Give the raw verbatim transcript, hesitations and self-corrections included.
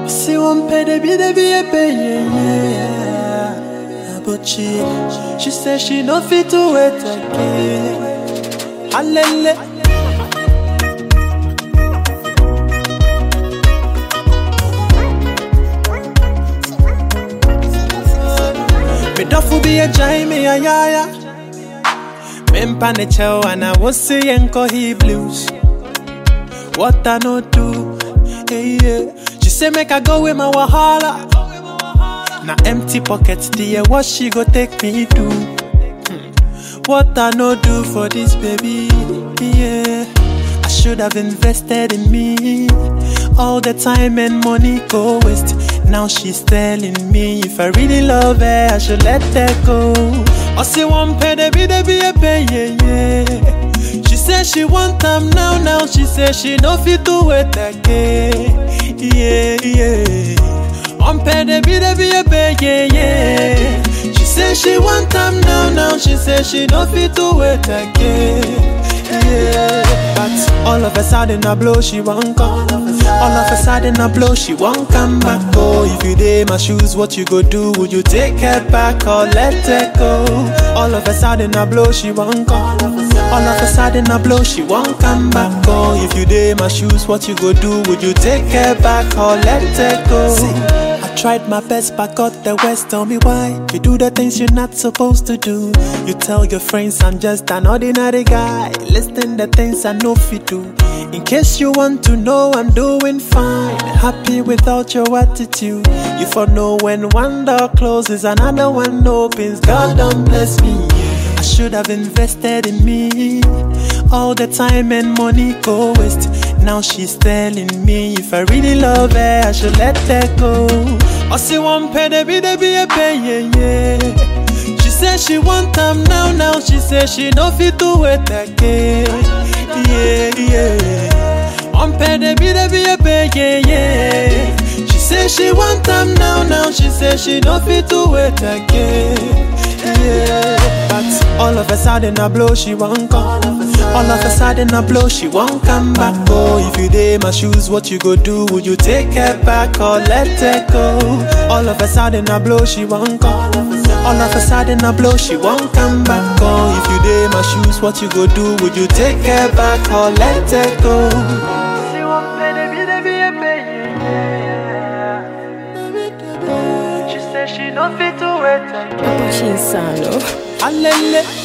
Si one pay the be the be a pay, yeah. But she, she said she no fit to wait again. Hallelujah. Me dofu be a jai me a ya ya. Mempa ne chow and I was saying ko he blues. What I no do, hey yeah. She say make I go with my wahala. Na empty pockets, dear, what she go take me to? Hmm. What I no do for this baby, yeah. I should have invested in me. All the time and money go waste. Now she's telling me if I really love her, I should let her go. I say one pay, the be the be a pay, yeah, yeah. She said she want time now, now she said she no fit to wait again. Yeah, yeah. One pay, the be the be a pay, yeah, yeah. She said she want time now, now she said she no fit to wait again. Yeah. But all of a sudden I blow, she won't come. All of a sudden I blow, she won't come back. Oh, if you did my shoes, what you go do? Would you take her back or let her go? All of a sudden I blow, she won't come. All of a sudden I blow, she won't come back. Oh, if you did my shoes, what you go do? Would you take her back or let her go? See, I tried my best, but got the West. Tell me why you do the things you're not supposed to do. You tell your friends I'm just an ordinary guy. Listen the things I know if you do. In case you want to know, I'm doing fine. Happy without your attitude. You for know when one door closes, another one opens. God don't bless me. I should have invested in me. All the time and money go waste. Now she's telling me if I really love her, I should let her go. I say one pay, the be the be a pay, yeah, yeah. She said she want time now, now she said she no fit to wait again. Yeah, yeah. One pay, the be the be a pay, yeah, yeah. She said she want time now, now she said she no fit to wait again. Yeah. But all of a sudden I blow, she won't come. All of a sudden I blow, she won't come back. Oh, if you did my shoes, what you go do? Would you take her back or let her go? All of a sudden I blow, she won't come. All of a sudden I blow, she won't come back. Oh, if you did my shoes, what you go do? Would you take her back or let her go? She won't pay, the be the be a pay, yeah. She said she no fit to wait again. Insano. Alele.